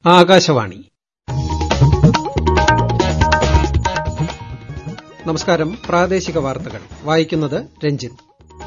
ആകാശവാണി. നമസ്കാരം. പ്രാദേശിക വാർത്തകൾ വായിക്കുന്നത് രഞ്ജിത്ത്.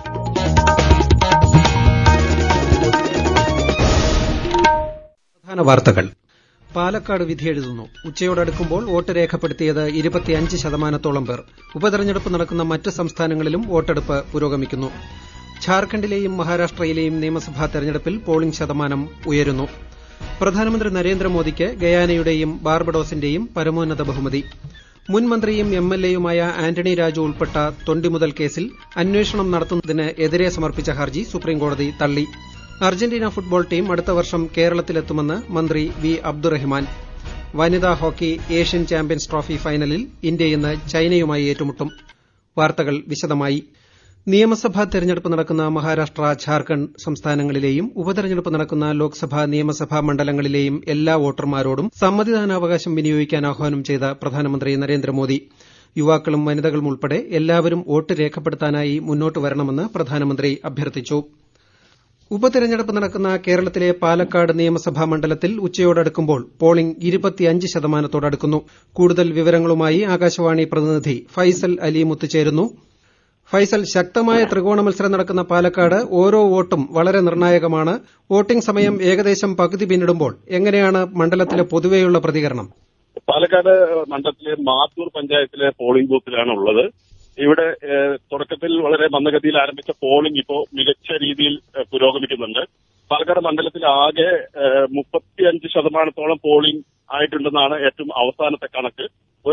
പ്രധാന വാർത്തകൾ. പാലക്കാട് വിധിയെഴുതുന്നു. ഉച്ചയോടടുക്കുമ്പോൾ വോട്ട് രേഖപ്പെടുത്തിയത് 25% പേർ. ഉപതെരഞ്ഞെടുപ്പ് നടക്കുന്ന മറ്റ് സംസ്ഥാനങ്ങളിലും വോട്ടെടുപ്പ് പുരോഗമിക്കുന്നു. ഝാർഖണ്ഡിലെയും മഹാരാഷ്ട്രയിലെയും നിയമസഭാ തെരഞ്ഞെടുപ്പിൽ പോളിംഗ് ശതമാനം ഉയരുന്നു. പ്രധാനമന്ത്രി നരേന്ദ്രമോദിക്ക് ഗയാനയുടെയും ബാർബഡോസിന്റെയും പരമോന്നത ബഹുമതി. മുൻ മന്ത്രിയും എംഎൽഎയുമായ ആന്റണി രാജു ഉൾപ്പെട്ട തൊണ്ടിമുതൽ കേസിൽ അന്വേഷണം നടത്തുന്നതിന് എതിരെ സമർപ്പിച്ച ഹർജി സുപ്രീംകോടതി തള്ളി. അർജന്റീന ഫുട്ബോൾ ടീം അടുത്ത വർഷം കേരളത്തിലെത്തുമെന്ന് മന്ത്രി വി അബ്ദുറഹിമാൻ. വനിതാ ഹോക്കി ഏഷ്യൻ ചാമ്പ്യൻസ് ട്രോഫി ഫൈനലിൽ ഇന്ത്യ ഇന്ന് ചൈനയുമായി ഏറ്റുമുട്ടും. വാർത്തകൾ വിശദമായി. നിയമസഭാ തെരഞ്ഞെടുപ്പ് നടക്കുന്ന മഹാരാഷ്ട്ര, ഝാർഖണ്ഡ് സംസ്ഥാനങ്ങളിലെയും ഉപതെരഞ്ഞെടുപ്പ് നടക്കുന്ന ലോക്സഭാ, നിയമസഭാ മണ്ഡലങ്ങളിലെയും എല്ലാ വോട്ടർമാരോടും സമ്മതിദാനാവകാശം വിനിയോഗിക്കാൻ ആഹ്വാനം ചെയ്ത പ്രധാനമന്ത്രി നരേന്ദ്രമോദി യുവാക്കളും വനിതകളും ഉൾപ്പെടെ എല്ലാവരും വോട്ട് രേഖപ്പെടുത്താനായി മുന്നോട്ട് വരണമെന്ന് പ്രധാനമന്ത്രി അഭ്യർത്ഥിച്ചു. ഉപതെരഞ്ഞെടുപ്പ് നടക്കുന്ന കേരളത്തിലെ പാലക്കാട് നിയമസഭാ മണ്ഡലത്തിൽ ഉച്ചയോടടുക്കുമ്പോൾ പോളിംഗ് 25%-ഓടടുക്കുന്നു. കൂടുതൽ വിവരങ്ങളുമായി ആകാശവാണി പ്രതിനിധി ഫൈസൽ അലിമുത്ത് ചേരുന്നു. ഫൈസൽ, ശക്തമായ ത്രികോണ മത്സരം നടക്കുന്ന പാലക്കാട് ഓരോ വോട്ടും വളരെ നിർണായകമാണ്. വോട്ടിംഗ് സമയം ഏകദേശം പകുതി പിന്നിടുമ്പോൾ എങ്ങനെയാണ് മണ്ഡലത്തിലെ പൊതുവെയുള്ള പ്രതികരണം? പാലക്കാട് മണ്ഡലത്തിലെ മാത്തൂർ പഞ്ചായത്തിലെ പോളിംഗ് ബൂത്തിലാണ് ഉള്ളത്. ഇവിടെ തുടക്കത്തിൽ വളരെ മന്ദഗതിയിൽ ആരംഭിച്ച പോളിംഗ് ഇപ്പോൾ മികച്ച രീതിയിൽ പുരോഗമിക്കുന്നുണ്ട്. പാലക്കാട് മണ്ഡലത്തിൽ ആകെ 35% പോളിംഗ് ആയിട്ടുണ്ടെന്നാണ് ഏറ്റവും അവസാനത്തെ കണക്ക്.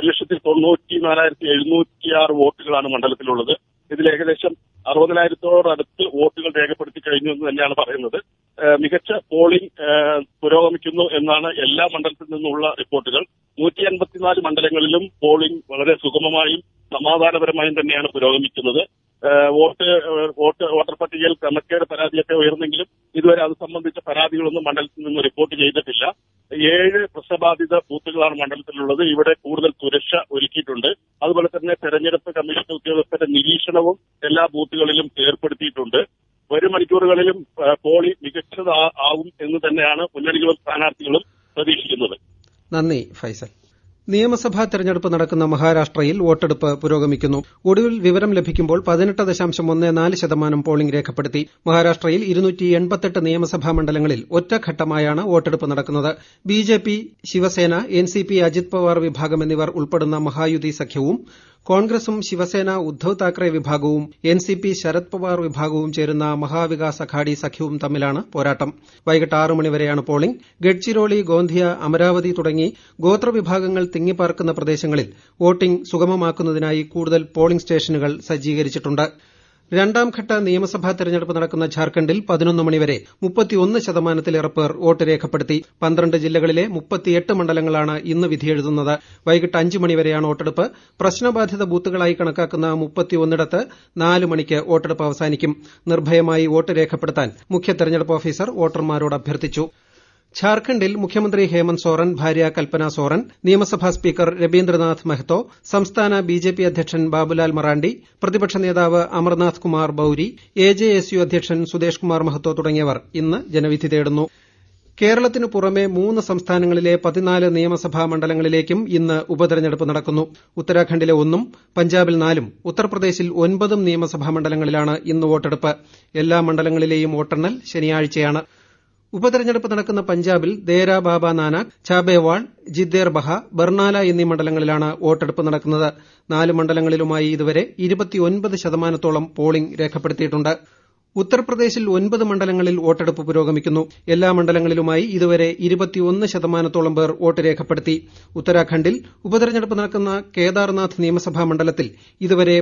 1,94,706 വോട്ടുകളാണ് മണ്ഡലത്തിലുള്ളത്. ഇതിൽ ഏകദേശം 60,000-ഓടടുത്ത് വോട്ടുകൾ രേഖപ്പെടുത്തി കഴിഞ്ഞു എന്ന് തന്നെയാണ് പറയുന്നത്. മികച്ച പോളിംഗ് പുരോഗമിക്കുന്നു എന്നാണ് എല്ലാ മണ്ഡലത്തിൽ നിന്നുള്ള റിപ്പോർട്ടുകൾ. 154 മണ്ഡലങ്ങളിലും പോളിംഗ് വളരെ സുഗമമായും സമാധാനപരമായും തന്നെയാണ് പുരോഗമിക്കുന്നത്. വോട്ടർ പട്ടികയിൽ ക്രമക്കേട് പരാതിയൊക്കെ ഉയർന്നെങ്കിലും ഇതുവരെ അത് സംബന്ധിച്ച പരാതികളൊന്നും മണ്ഡലത്തിൽ നിന്ന് റിപ്പോർട്ട് ചെയ്തിട്ടില്ല. 7 പ്രശ്നബാധിത ബൂത്തുകളാണ് മണ്ഡലത്തിലുള്ളത്. ഇവിടെ കൂടുതൽ സുരക്ഷ ഒരുക്കിയിട്ടുണ്ട്. അതുപോലെ തന്നെ തെരഞ്ഞെടുപ്പ് കമ്മീഷൻ ഉദ്യോഗസ്ഥരുടെ നിരീക്ഷണവും എല്ലാ ബൂത്തുകളിലും ഏർപ്പെടുത്തിയിട്ടുണ്ട്. വരും മണിക്കൂറുകളിലും പോളിംഗ് മികച്ചതാവും എന്ന് തന്നെയാണ് മുന്നണികളും സ്ഥാനാർത്ഥികളും പ്രതീക്ഷിക്കുന്നത്. നന്ദി ഫൈസൽ. നിയമസഭാ തെരഞ്ഞെടുപ്പ് നടക്കുന്ന മഹാരാഷ്ട്രയിൽ വോട്ടെടുപ്പ് പുരോഗമിക്കുന്നു. ഒടുവിൽ വിവരം ലഭിക്കുമ്പോൾ 18.14% പോളിംഗ് രേഖപ്പെടുത്തി. മഹാരാഷ്ട്രയിൽ 288 നിയമസഭാ മണ്ഡലങ്ങളിൽ ഒറ്റഘട്ടമായാണ് വോട്ടെടുപ്പ് നടക്കുന്നത്. ബിജെപി, ശിവസേന, എൻസിപി, അജിത് പവാർ വിഭാഗം എന്നിവർ ഉൾപ്പെടുന്ന മഹായുതി സഖ്യവും കോൺഗ്രസും ശിവസേന, ഉദ്ധവ് താക്കറെ വിഭാഗവും എൻസിപി, ശരത് പവാർ വിഭാഗവും ചേരുന്ന മഹാവികാസ് അഘാഡി സഖ്യവും തമ്മിലാണ് പോരാട്ടം. വൈകിട്ട് 6 മണിവരെയാണ് പോളിംഗ്. ഗഡ്ചിരോളി, ഗോന്ധിയ, അമരാവതി തുടങ്ങി ഗോത്രവിഭാഗങ്ങൾ തിങ്ങിപ്പാർക്കുന്ന പ്രദേശങ്ങളിൽ വോട്ടിംഗ് സുഗമമാക്കുന്നതിനായി കൂടുതൽ പോളിംഗ് സ്റ്റേഷനുകൾ സജ്ജീകരിച്ചിട്ടുണ്ട്. രണ്ടാംഘട്ട നിയമസഭാ തെരഞ്ഞെടുപ്പ് നടക്കുന്ന ഝാർഖണ്ഡിൽ 11 മണിവരെ 31%-ലേറെ പേർ വോട്ട് രേഖപ്പെടുത്തി. 12 ജില്ലകളിലെ 38 മണ്ഡലങ്ങളാണ് ഇന്ന് വിധിയെഴുതുന്നത്. വൈകിട്ട് 5 മണിവരെയാണ് വോട്ടെടുപ്പ്. പ്രശ്നബാധിത ബൂത്തുകളായി കണക്കാക്കുന്ന 31 4 മണിക്ക് വോട്ടെടുപ്പ് അവസാനിക്കും. നിർഭയമായി വോട്ട് രേഖപ്പെടുത്താൻ മുഖ്യ തെരഞ്ഞെടുപ്പ് ഓഫീസർ വോട്ടർമാരോട് അഭ്യർത്ഥിച്ചു. ഝാർഖണ്ഡിൽ മുഖ്യമന്ത്രി ഹേമന്ത് സോറൻ, ഭാര്യ കൽപ്പന സോറൻ, നിയമസഭാ സ്പീക്കർ രബീന്ദ്രനാഥ് മെഹ്തോ, സംസ്ഥാന ബിജെപി അധ്യക്ഷൻ ബാബുലാൽ മറാണ്ടി, പ്രതിപക്ഷ നേതാവ് അമർനാഥ് കുമാർ ബൌരി, എജെഎസ്യു അധ്യക്ഷൻ സുദേഷ് കുമാർ മഹ്തോ തുടങ്ങിയവർ ഇന്ന് ജനവിധി തേടുന്നു. കേരളത്തിനു പുറമെ 3 സംസ്ഥാനങ്ങളിലെ 14 നിയമസഭാ മണ്ഡലങ്ങളിലേക്കും ഇന്ന് ഉപതെരഞ്ഞെടുപ്പ് നടക്കുന്നു. ഉത്തരാഖണ്ഡിലെ 1 പഞ്ചാബിൽ 4 ഉത്തർപ്രദേശിൽ 9 നിയമസഭാ മണ്ഡലങ്ങളിലാണ് ഇന്ന് വോട്ടെടുപ്പ്. എല്ലാ മണ്ഡലങ്ങളിലെയും വോട്ടെണ്ണൽ ശനിയാഴ്ചയാണ്. ഉപതെരഞ്ഞെടുപ്പ് നടക്കുന്ന പഞ്ചാബിൽ ദേര ബാബ നാനാക്, ഛാബേവാൾ, ജിദ്ദേർ ബഹ, ബർണാല എന്നീ മണ്ഡലങ്ങളിലാണ് വോട്ടെടുപ്പ് നടക്കുന്നത്. 4 മണ്ഡലങ്ങളിലുമായി ഇതുവരെ 29%-ഓളം പോളിംഗ് രേഖപ്പെടുത്തിയിട്ടുണ്ട്. ഉത്തർപ്രദേശിൽ 9 മണ്ഡലങ്ങളിൽ വോട്ടെടുപ്പ് പുരോഗമിക്കുന്നു. എല്ലാ മണ്ഡലങ്ങളിലുമായി ഇതുവരെ 21%-ഓളം പേർ വോട്ട് രേഖപ്പെടുത്തി. ഉത്തരാഖണ്ഡിൽ ഉപതെരഞ്ഞെടുപ്പ് നടക്കുന്ന കേദാർനാഥ് നിയമസഭാ മണ്ഡലത്തിൽ ഇതുവരെ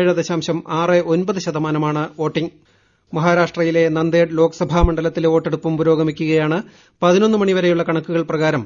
17.69% വോട്ടിംഗ്. മഹാരാഷ്ട്രയിലെ നന്ദേഡ് ലോക്സഭാ മണ്ഡലത്തിലെ വോട്ടെടുപ്പും പുരോഗമിക്കുകയാണ്. 11 മണിവരെയുള്ള കണക്കുകൾ പ്രകാരം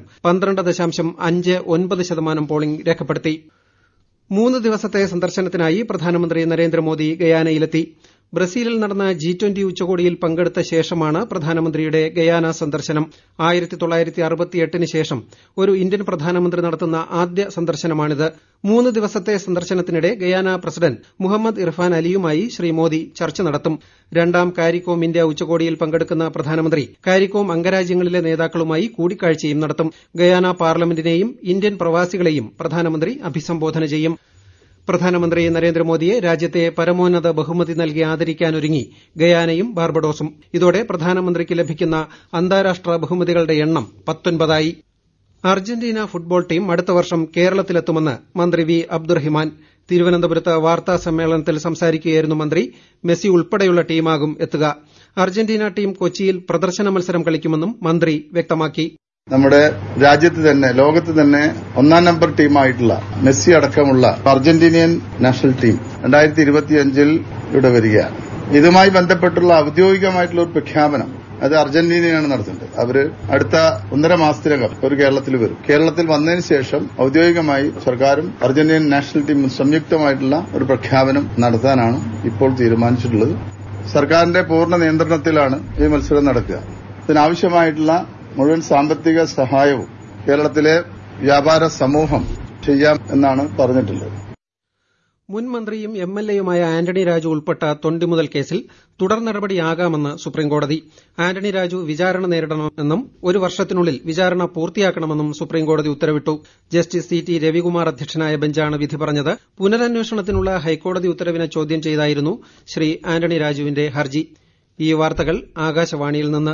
12.59% പോളിംഗ് രേഖപ്പെടുത്തി. 3 ദിവസത്തെ സന്ദർശനത്തിനായി പ്രധാനമന്ത്രി നരേന്ദ്രമോദി ഗയാനയിലെത്തി. ബ്രസീലിൽ നടന്ന G20 ഉച്ചകോടിയിൽ പങ്കെടുത്ത ശേഷമാണ് പ്രധാനമന്ത്രിയുടെ ഗയാന സന്ദർശനം. 1968 ശേഷം ഒരു ഇന്ത്യൻ പ്രധാനമന്ത്രി നടത്തുന്ന ആദ്യ സന്ദർശനമാണിത്. 3 ദിവസത്തെ സന്ദർശനത്തിനിടെ ഗയാന പ്രസിഡന്റ് മുഹമ്മദ് ഇർഫാൻ അലിയുമായി ശ്രീ മോദി ചർച്ച നടത്തും. രണ്ടാം കാരിക്കോം ഇന്ത്യ ഉച്ചകോടിയിൽ പങ്കെടുക്കുന്ന പ്രധാനമന്ത്രി കാരിക്കോം അംഗരാജ്യങ്ങളിലെ നേതാക്കളുമായി കൂടിക്കാഴ്ചയും നടത്തും. ഗയാന പാർലമെന്റിനെയും ഇന്ത്യൻ പ്രവാസികളെയും പ്രധാനമന്ത്രി അഭിസംബോധന ചെയ്യും. പ്രധാനമന്ത്രി നരേന്ദ്രമോദിയെ രാജ്യത്തെ പരമോന്നത ബഹുമതി നൽകി ആദരിക്കാനൊരുങ്ങി ഗയാനയും ബാർബഡോസും. ഇതോടെ പ്രധാനമന്ത്രിക്ക് ലഭിക്കുന്ന അന്താരാഷ്ട്ര ബഹുമതികളുടെ എണ്ണം 19ആയി. അർജന്റീന ഫുട്ബോൾ ടീം അടുത്ത വർഷം കേരളത്തിലെത്തുമെന്ന് മന്ത്രി വി അബ്ദുറഹിമാൻ. തിരുവനന്തപുരത്ത് വാർത്താ സമ്മേളനത്തിൽ സംസാരിക്കുകയായിരുന്നു മന്ത്രി. മെസ്സി ഉൾപ്പെടെയുള്ള ടീമാകും എത്തുക. അർജന്റീന ടീം കൊച്ചിയിൽ പ്രദർശന മത്സരം കളിക്കുമെന്നും മന്ത്രി വ്യക്തമാക്കി. നമ്മുടെ രാജ്യത്ത് തന്നെ ലോകത്ത് തന്നെ 1-ാം നമ്പർ ടീമായിട്ടുള്ള മെസ്സി അടക്കമുള്ള അർജന്റീനിയൻ നാഷണൽ ടീം 2025 ഇവിടെ വരികയാണ്. ഇതുമായി ബന്ധപ്പെട്ടുള്ള ഔദ്യോഗികമായിട്ടുള്ള ഒരു പ്രഖ്യാപനം അത് അർജന്റീനയാണ് നടത്തുന്നത്. അവര് അടുത്ത 1.5 മാസത്തിനകം ഒരു കേരളത്തിൽ വരും. കേരളത്തിൽ വന്നതിന് ശേഷം ഔദ്യോഗികമായി സർക്കാരും അർജന്റീനിയൻ നാഷണൽ ടീമും സംയുക്തമായിട്ടുള്ള ഒരു പ്രഖ്യാപനം നടത്താനാണ് ഇപ്പോൾ തീരുമാനിച്ചിട്ടുള്ളത്. സർക്കാരിന്റെ പൂർണ്ണ നിയന്ത്രണത്തിലാണ് ഈ മത്സരം നടക്കുക. ഇതിനാവശ്യമായിട്ടുള്ള മുഴുവൻ സാമ്പത്തിക സഹായവും കേരളത്തിലെ വ്യാപാര സമൂഹം ചെയ്യാം എന്നാണ് പറഞ്ഞിട്ടുള്ളത്. മുൻ മന്ത്രിയും MLAയുമായ ആന്റണി രാജു ഉൾപ്പെട്ട തൊണ്ടിമുതൽ കേസിൽ തുടർ നടപടിയാകാമെന്ന് സുപ്രീംകോടതി. ആന്റണി രാജു വിചാരണ നേരിടണമെന്നും 1 വർഷത്തിനുള്ളിൽ വിചാരണ പൂർത്തിയാക്കണമെന്നും സുപ്രീംകോടതി ഉത്തരവിട്ടു. ജസ്റ്റിസ് CT രവികുമാർ അധ്യക്ഷനായ ബെഞ്ചാണ് വിധി പറഞ്ഞത്. പുനരന്വേഷണത്തിനുള്ള ഹൈക്കോടതി ഉത്തരവിനെ ചോദ്യം ചെയ്തായിരുന്നു ശ്രീ ആന്റണി രാജുവിന്റെ ഹർജി. ഈ വാർത്തകൾ ആകാശവാണിയിൽ നിന്ന്.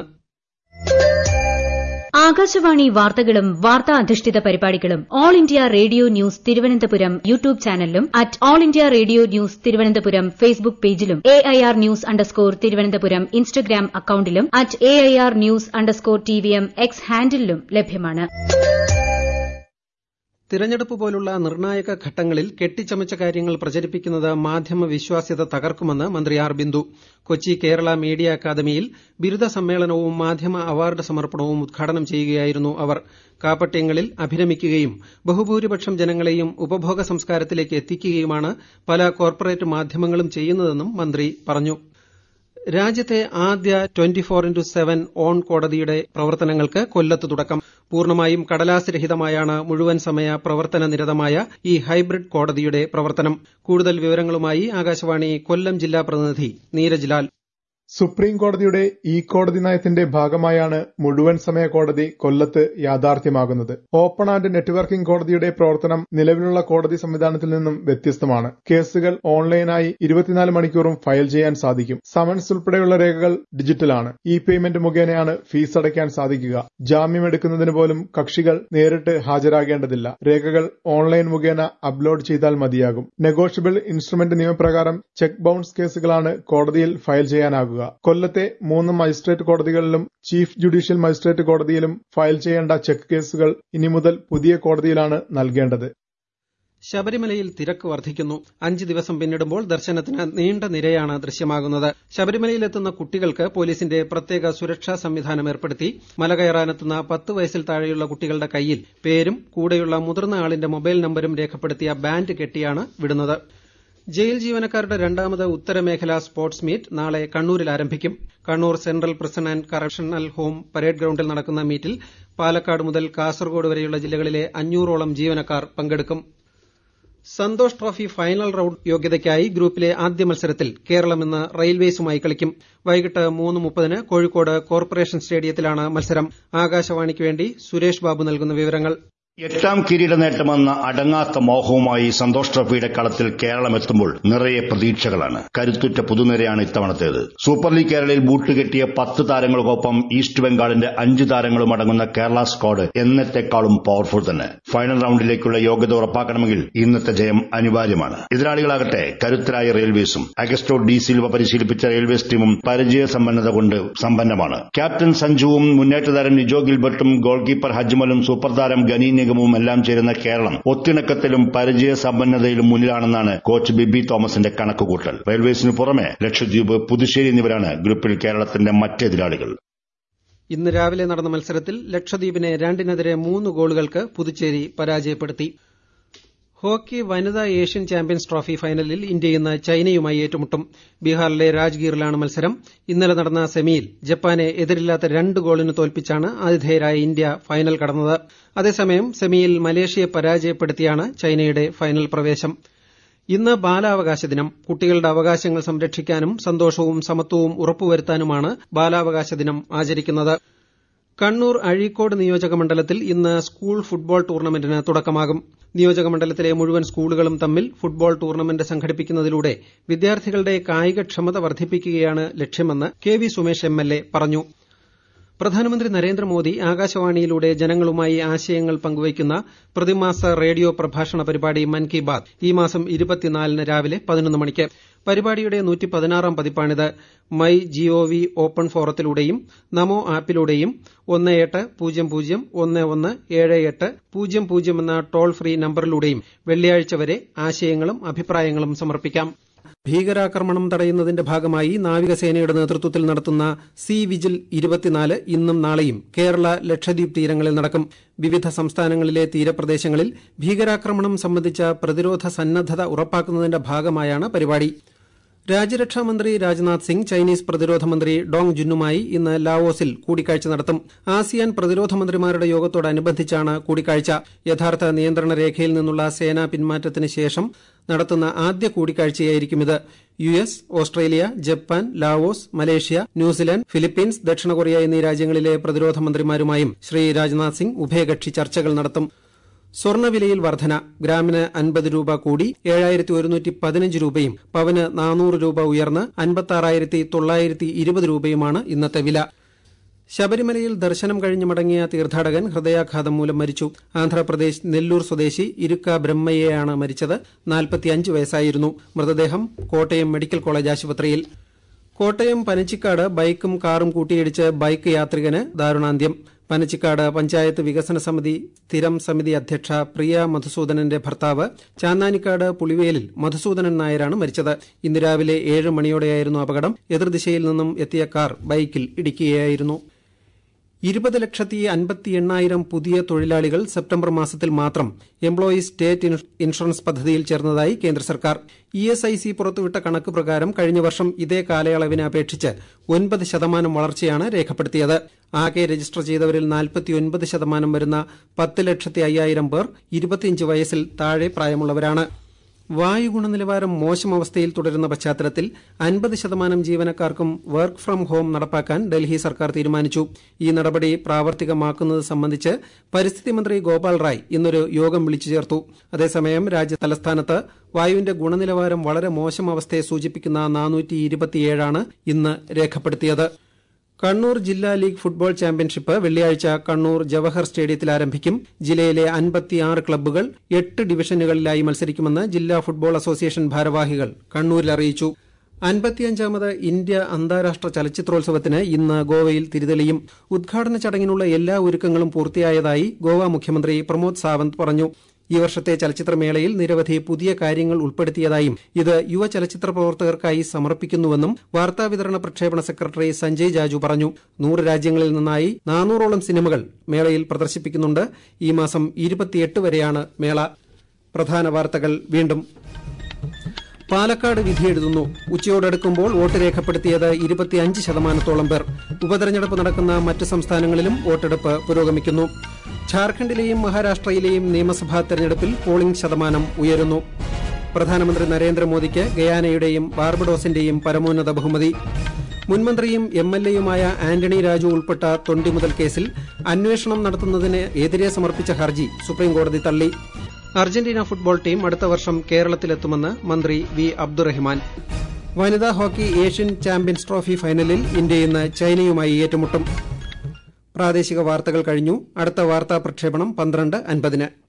ആകാശവാണി വാർത്തകളും വാർത്താ അധിഷ്ഠിത പരിപാടികളും All India radio news Thiruvananthapuram YouTube ചാനലിലും @ഓൾ India radio news Thiruvananthapuram Facebook പേജിലും AIR ന്യൂസ് തിരുവനന്തപുരം ഇൻസ്റ്റഗ്രാം അക്കൌണ്ടിലും @AIR ന്യൂസ് TVM X ഹാൻഡിലും ലഭ്യമാണ്. തിരഞ്ഞെടുപ്പ് പോലുള്ള നിർണായക ഘട്ടങ്ങളിൽ കെട്ടിച്ചമച്ച കാര്യങ്ങൾ പ്രചരിപ്പിക്കുന്നത് മാധ്യമ വിശ്വാസ്യത തകർക്കുമെന്ന് മന്ത്രി ആർ ബിന്ദു. കൊച്ചി കേരള മീഡിയ അക്കാദമിയിൽ ബിരുദ സമ്മേളനവും മാധ്യമ അവാർഡ് സമർപ്പണവും ഉദ്ഘാടനം ചെയ്യുകയായിരുന്നു അവർ. കാപട്യങ്ങളിൽ അഭിരമിക്കുകയും ബഹുഭൂരിപക്ഷം ജനങ്ങളെയും ഉപഭോഗ സംസ്കാരത്തിലേക്ക് എത്തിക്കുകയുമാണ് പല കോർപ്പറേറ്റ് മാധ്യമങ്ങളും ചെയ്യുന്നതെന്നും മന്ത്രി പറഞ്ഞു. രാജ്യത്തെ ആദ്യ 24/7 ഓൺ കോടതിയുടെ പ്രവർത്തനങ്ങൾക്ക് കൊല്ലത്ത് തുടക്കം. പൂർണ്ണമായും കടലാസ് രഹിതമായാണ് മുഴുവൻ സമയ പ്രവർത്തന നിരതമായ ഈ ഹൈബ്രിഡ് കോടതിയുടെ പ്രവർത്തനം. കൂടുതൽ വിവരങ്ങളുമായി ആകാശവാണി കൊല്ലം ജില്ലാ പ്രതിനിധി നീരജ് ലാൽ. സുപ്രീം കോടതിയുടെ കോടതി നയത്തിന്റെ ഭാഗമായാണ് മുഴുവൻ സമയ കോടതി കൊല്ലത്ത് യാഥാർത്ഥ്യമാകുന്നത്. ഓപ്പൺ ആൻഡ് നെറ്റ്വർക്കിംഗ് കോടതിയുടെ പ്രവർത്തനം നിലവിലുള്ള കോടതി സംവിധാനത്തിൽ നിന്നും വ്യത്യസ്തമാണ്. കേസുകൾ ഓൺലൈനായി 24 മണിക്കൂറും ഫയൽ ചെയ്യാൻ സാധിക്കും. സമൻസ് ഉൾപ്പെടെയുള്ള രേഖകൾ ഡിജിറ്റലാണ്. പേയ്മെന്റ് മുഖേനയാണ് ഫീസ് അടയ്ക്കാൻ സാധിക്കുക. ജാമ്യമെടുക്കുന്നതിന് പോലും കക്ഷികൾ നേരിട്ട് ഹാജരാകേണ്ടതില്ല. രേഖകൾ ഓൺലൈൻ മുഖേന അപ്ലോഡ് ചെയ്താൽ മതിയാകും. നെഗോഷ്യബിൾ ഇൻസ്ട്രുമെന്റ് നിയമപ്രകാരം ചെക്ക് ബൌൺസ് കേസുകളാണ് കോടതിയിൽ ഫയൽ ചെയ്യാനാകുക. കൊല്ലത്തെ 3 മജിസ്ട്രേറ്റ് കോടതികളിലും ചീഫ് ജുഡീഷ്യൽ മജിസ്ട്രേറ്റ് കോടതിയിലും ഫയൽ ചെയ്യേണ്ട ചെക്ക് കേസുകൾ ഇനി മുതൽ പുതിയ കോടതിയിലാണ് നൽകേണ്ടത്. ശബരിമലയിൽ തിരക്ക് വർദ്ധിക്കുന്നു. 5 ദിവസം പിന്നിടുമ്പോൾ ദർശനത്തിന് നീണ്ട നിരയാണ് ദൃശ്യമാകുന്നത്. ശബരിമലയിലെത്തുന്ന കുട്ടികൾക്ക് പോലീസിന്റെ പ്രത്യേക സുരക്ഷാ സംവിധാനം ഏർപ്പെടുത്തി. മല കയറാനെത്തുന്ന 10 വയസ്സിൽ താഴെയുള്ള കുട്ടികളുടെ കയ്യിൽ പേരും കൂടെയുള്ള മുതിർന്ന ആളിന്റെ മൊബൈൽ നമ്പരും രേഖപ്പെടുത്തിയ ബാൻഡ് കെട്ടിയാണ് വിടുന്നത്. ജയിൽ ജീവനക്കാരുടെ 2ാമത് ഉത്തരമേഖലാ സ്പോർട്സ് മീറ്റ് നാളെ കണ്ണൂരിൽ ആരംഭിക്കും. Kannur central prison and correctional home parade ഗ്രൌണ്ടിൽ നടക്കുന്ന മീറ്റിൽ പാലക്കാട് മുതൽ കാസർഗോഡ് വരെയുള്ള ജില്ലകളിലെ 500ഓളം ജീവനക്കാർ പങ്കെടുക്കും. സന്തോഷ് ട്രോഫി ഫൈനൽ റൌണ്ട് യോഗ്യതയ്ക്കായി ഗ്രൂപ്പിലെ ആദ്യ മത്സരത്തിൽ കേരളം ഇന്ന് റെയിൽവേസുമായി കളിക്കും. വൈകിട്ട് 3:30 കോഴിക്കോട് കോർപ്പറേഷൻ സ്റ്റേഡിയത്തിലാണ് മത്സരം. ആകാശവാണിക്ക് വേണ്ടി സുരേഷ് ബാബു നൽകുന്ന വിവരങ്ങൾ. 8ാം കിരീട നേട്ടമെന്ന അടങ്ങാത്ത മോഹവുമായി സന്തോഷ് ട്രോഫിയുടെ കളത്തിൽ കേരളം എത്തുമ്പോൾ നിറയെ പ്രതീക്ഷകളാണ്. കരുത്തുറ്റ പുതുനിരയാണ് ഇത്തവണത്തേത്. സൂപ്പർ ലീഗ് കേരളയിൽ ബൂട്ട് കെട്ടിയ 10 താരങ്ങൾക്കൊപ്പം ഈസ്റ്റ് ബംഗാളിന്റെ 5 താരങ്ങളും അടങ്ങുന്ന കേരള സ്ക്വാഡ് എന്നത്തെക്കാളും പവർഫുൾ തന്നെ. ഫൈനൽ റൌണ്ടിലേക്കുള്ള യോഗ്യത ഉറപ്പാക്കണമെങ്കിൽ ഇന്നത്തെ ജയം അനിവാര്യമാണ്. എതിരാളികളാകട്ടെ കരുത്തരായ റെയിൽവേസും. അഗസ്റ്റോ ഡി സിൽവ പരിശീലിപ്പിച്ച റെയിൽവേസ് ടീമും പരിചയസമ്പന്നത കൊണ്ട് സമ്പന്നമാണ്. ക്യാപ്റ്റൻ സഞ്ജുവും മുന്നേറ്റ താരം നിജോ ഗിൽബർട്ടും ഗോൾ കീപ്പർ ഹജ്മലും സൂപ്പർ താരം ഗനീൻ എല്ലാം ചേരുന്ന കേരളം ഒത്തിണക്കത്തിലും പരിചയ സമ്പന്നതയിലും മുന്നിലാണെന്നാണ് കോച്ച് ബിബി തോമസിന്റെ കണക്കുകൂട്ടൽ. റെയിൽവേസിന് പുറമെ ലക്ഷദ്വീപ്, പുതുശ്ശേരി എന്നിവരാണ് ഗ്രൂപ്പിൽ കേരളത്തിന്റെ മറ്റെതിരാളികൾ. ഇന്ന് രാവിലെ നടന്ന മത്സരത്തിൽ ലക്ഷദ്വീപിനെ 2-3 ഗോളുകൾക്ക് പുതുച്ചേരി പരാജയപ്പെടുത്തി. ഹോക്കി വനിതാ ഏഷ്യൻ ചാമ്പ്യൻസ് ട്രോഫി ഫൈനലിൽ ഇന്ത്യ ഇന്ന് ചൈനയുമായി ഏറ്റുമുട്ടും. ബീഹാറിലെ രാജ്ഗീറിലാണ് മത്സരം. ഇന്നലെ നടന്ന സെമിയിൽ ജപ്പാനെ എതിരില്ലാത്ത 2 ഗോളിന് തോൽപ്പിച്ചാണ് ആതിഥേയരായ ഇന്ത്യ ഫൈനൽ കടന്നത്. അതേസമയം സെമിയിൽ മലേഷ്യയെ പരാജയപ്പെടുത്തിയാണ് ചൈനയുടെ ഫൈനൽ പ്രവേശം. ഇന്ന് ബാലാവകാശ ദിനം. കുട്ടികളുടെ അവകാശങ്ങൾ സംരക്ഷിക്കാനും സന്തോഷവും സമത്വവും ഉറപ്പുവരുത്താനുമാണ് ബാലാവകാശ ദിനം ആചരിക്കുന്നത്. കണ്ണൂർ അഴീക്കോട് നിയോജക മണ്ഡലത്തിൽ ഇന്ന് സ്കൂൾ ഫുട്ബോൾ ടൂർണമെന്റിന് തുടക്കമാകും. നിയോജക മണ്ഡലത്തിലെ മുഴുവൻ സ്കൂളുകളും തമ്മിൽ ഫുട്ബോൾ ടൂർണമെന്റ് സംഘടിപ്പിക്കുന്നതിലൂടെ വിദ്യാർത്ഥികളുടെ കായികക്ഷമത വർദ്ധിപ്പിക്കുകയാണ് ലക്ഷ്യമെന്ന് കെ വി സുമേഷ് MLA പറഞ്ഞു. പ്രധാനമന്ത്രി നരേന്ദ്രമോദി ആകാശവാണിയിലൂടെ ജനങ്ങളുമായി ആശയങ്ങൾ പങ്കുവയ്ക്കുന്ന പ്രതിമാസ റേഡിയോ പ്രഭാഷണ പരിപാടി മൻ കി ബാത് ഈ മാസം 24-ന് രാവിലെ 11 മണിക്ക്. പരിപാടിയുടെ 116ാം പതിപ്പാണിത്. മൈ GOV ഓപ്പൺ ഫോറത്തിലൂടെയും നമോ ആപ്പിലൂടെയും 1800117800 എന്ന ടോൾ ഫ്രീ നമ്പറിലൂടെയും വെള്ളിയാഴ്ച വരെ ആശയങ്ങളും അഭിപ്രായങ്ങളും സമർപ്പിക്കാം. ഭീകരാക്രമണം തടയുന്നതിന്റെ ഭാഗമായി നാവികസേനയുടെ നേതൃത്വത്തിൽ നടത്തുന്ന സീ വിജിൽ 24 ഇന്നും നാളെയും കേരള ലക്ഷദ്വീപ് തീരങ്ങളിൽ നടക്കും. വിവിധ സംസ്ഥാനങ്ങളിലെ തീരപ്രദേശങ്ങളിൽ ഭീകരാക്രമണം സംബന്ധിച്ച പ്രതിരോധ സന്നദ്ധത ഉറപ്പാക്കുന്നതിന്റെ ഭാഗമായാണ് പരിപാടി. രാജ്യരക്ഷാമന്ത്രി രാജ്നാഥ് സിംഗ് ചൈനീസ് പ്രതിരോധ മന്ത്രി ഡോങ് ജുന്നുമായി ഇന്ന് ലാവോസിൽ കൂടിക്കാഴ്ച നടത്തും. ആസിയാൻ പ്രതിരോധ മന്ത്രിമാരുടെ യോഗത്തോടനുബന്ധിച്ചാണ് കൂടിക്കാഴ്ച. യഥാർത്ഥ നിയന്ത്രണ രേഖയിൽ നിന്നുള്ള സേനാ പിന്മാറ്റത്തിന് ശേഷം നടത്തുന്ന ആദ്യ കൂടിക്കാഴ്ചയായിരിക്കും ഇത്. US, Australia, Japan, Laos, Malaysia, New Zealand, Philippines, ദക്ഷിണ കൊറിയ എന്നീ രാജ്യങ്ങളിലെ പ്രതിരോധ മന്ത്രിമാരുമായും ശ്രീ രാജ്നാഥ് സിംഗ് ഉഭയകക്ഷി ചർച്ചകൾ നടത്തും. സ്വർണ്ണവിലയിൽ വർധന. ഗ്രാമിന് 50 രൂപ കൂടി 7115 രൂപയും പവന് 400 രൂപ ഉയർന്ന് 56,920 രൂപയുമാണ് ഇന്നത്തെ വില. ശബരിമലയിൽ ദർശനം കഴിഞ്ഞ് മടങ്ങിയ തീർത്ഥാടകൻ ഹൃദയാഘാതം മൂലം മരിച്ചു. ആന്ധ്രാപ്രദേശ് നെല്ലൂർ സ്വദേശി ഇരുക്ക ബ്രഹ്മയ്യയാണ് മരിച്ചത്. 45 വയസ്സായിരുന്നു. മൃതദേഹം കോട്ടയം മെഡിക്കൽ കോളേജ് ആശുപത്രിയിൽ. കോട്ടയം പനച്ചിക്കാട് ബൈക്കും കാറും കൂട്ടിയിടിച്ച് ബൈക്ക് യാത്രികന് ദാരുണാന്ത്യം. പനച്ചിക്കാട് പഞ്ചായത്ത് വികസന സമിതി സ്ഥിരം സമിതി അധ്യക്ഷ പ്രിയ മധുസൂദനന്റെ ഭർത്താവ് ചാന്നാനിക്കാട് പുളിവേലിൽ മധുസൂദനൻ നായരാണ് മരിച്ചത്. ഇന്ന് രാവിലെ 7 മണിയോടെയായിരുന്നു അപകടം. എതിർദിശയിൽ നിന്നും എത്തിയ കാർ ബൈക്കിൽ ഇടിക്കുകയായിരുന്നു. 20,58,000 പുതിയ തൊഴിലാളികൾ സെപ്റ്റംബർ മാസത്തിൽ മാത്രം എംപ്ലോയീസ് സ്റ്റേറ്റ് ഇൻഷുറൻസ് പദ്ധതിയിൽ ചേർന്നതായി കേന്ദ്ര സർക്കാർ. ESIC പുറത്തുവിട്ട കണക്ക് പ്രകാരം കഴിഞ്ഞ വർഷം ഇതേ കാലയളവിനെ അപേക്ഷിച്ച് 9% വളർച്ചയാണ് രേഖപ്പെടുത്തിയത്. ആകെ രജിസ്റ്റർ ചെയ്തവരിൽ 49% വരുന്ന 10,05,000 പേർ 25 വയസ്സിൽ താഴെ പ്രായമുള്ളവരാണ്. വായു ഗുണനിലവാരം മോശം അവസ്ഥയിൽ തുടരുന്ന പശ്ചാത്തലത്തിൽ 50% ജീവനക്കാർക്കും വർക്ക് ഫ്രം ഹോം നടപ്പാക്കാൻ ഡൽഹി സർക്കാർ തീരുമാനിച്ചു. ഈ നടപടി പ്രാവർത്തികമാക്കുന്നത് സംബന്ധിച്ച് പരിസ്ഥിതി മന്ത്രി ഗോപാൽ റായ് ഇന്നൊരു യോഗം വിളിച്ചു ചേർത്തു. അതേസമയം രാജ്യ തലസ്ഥാനത്ത് വായുവിന്റെ ഗുണനിലവാരം വളരെ മോശം അവസ്ഥയെ സൂചിപ്പിക്കുന്ന 427 ഇന്ന് രേഖപ്പെടുത്തിയത്. കണ്ണൂർ ജില്ലാ ലീഗ് ഫുട്ബോൾ ചാമ്പ്യൻഷിപ്പ് വെള്ളിയാഴ്ച കണ്ണൂർ ജവഹർ സ്റ്റേഡിയത്തിൽ ആരംഭിക്കും. ജില്ലയിലെ 56 ക്ലബ്ബുകൾ 8 ഡിവിഷനുകളിലായി മത്സരിക്കുമെന്ന് ജില്ലാ ഫുട്ബോൾ അസോസിയേഷൻ ഭാരവാഹികൾ കണ്ണൂരിൽ അറിയിച്ചു. 55ാമത് ഇന്ത്യ അന്താരാഷ്ട്ര ചലച്ചിത്രോത്സവത്തിന് ഇന്ന് ഗോവയിൽ തിരിതെളിയും. ഉദ്ഘാടന ചടങ്ങിനുള്ള എല്ലാ ഒരുക്കങ്ങളും പൂർത്തിയായതായി ഗോവ മുഖ്യമന്ത്രി പ്രമോദ് സാവന്ത് പറഞ്ഞു. ഈ വർഷത്തെ ചലച്ചിത്രമേളയിൽ നിരവധി പുതിയ കാര്യങ്ങൾ ഉൾപ്പെടുത്തിയതായും ഇത് യുവ ചലച്ചിത്ര പ്രവർത്തകർക്കായി സമർപ്പിക്കുന്നുവെന്നും വാർത്താവിതരണ പ്രക്ഷേപണ സെക്രട്ടറി സഞ്ജയ് ജാജു പറഞ്ഞു. 100 രാജ്യങ്ങളിൽ നിന്നായി 400ഓളം സിനിമകൾ മേളയിൽ പ്രദർശിപ്പിക്കുന്നുണ്ട്. ഈ മാസം 28 വരെയാണ് മേള. പ്രധാന വാർത്തകൾ വീണ്ടും. പാലക്കാട് വിധിയെഴുതുന്നു. ഉച്ചയോടടുക്കുമ്പോൾ വോട്ട് രേഖപ്പെടുത്തിയത് 25%ഓളം പേർ. ഉപതെരഞ്ഞെടുപ്പ് നടക്കുന്ന മറ്റ് സംസ്ഥാനങ്ങളിലും വോട്ടെടുപ്പ് പുരോഗമിക്കുന്നു. ഝാർഖണ്ഡിലെയും മഹാരാഷ്ട്രയിലെയും നിയമസഭാ തെരഞ്ഞെടുപ്പിൽ പോളിംഗ് ശതമാനം ഉയരുന്നു. പ്രധാനമന്ത്രി നരേന്ദ്രമോദിക്ക് ഗയാനയുടെയും ബാർബഡോസിന്റെയും പരമോന്നത ബഹുമതി. മുൻമന്ത്രിയും MLAയുമായ ആന്റണി രാജു ഉൾപ്പെട്ട തൊണ്ടിമുതൽ കേസിൽ അന്വേഷണം നടത്തുന്നതിന് എതിരെ സമർപ്പിച്ച ഹർജി സുപ്രീംകോടതി തള്ളി. അർജന്റീന ഫുട്ബോൾ ടീം അടുത്ത വർഷം കേരളത്തിലെത്തുമെന്ന് മന്ത്രി വി അബ്ദുറഹിമാൻ. വനിതാ ഹോക്കി ഏഷ്യൻ ചാമ്പ്യൻസ് ട്രോഫി ഫൈനലിൽ ഇന്ത്യ ഇന്ന് ചൈനയുമായി ഏറ്റുമുട്ടും. പ്രാദേശിക വാർത്തകൾ കഴിഞ്ഞു. അടുത്ത വാർത്താ പ്രക്ഷേപണം 12:50.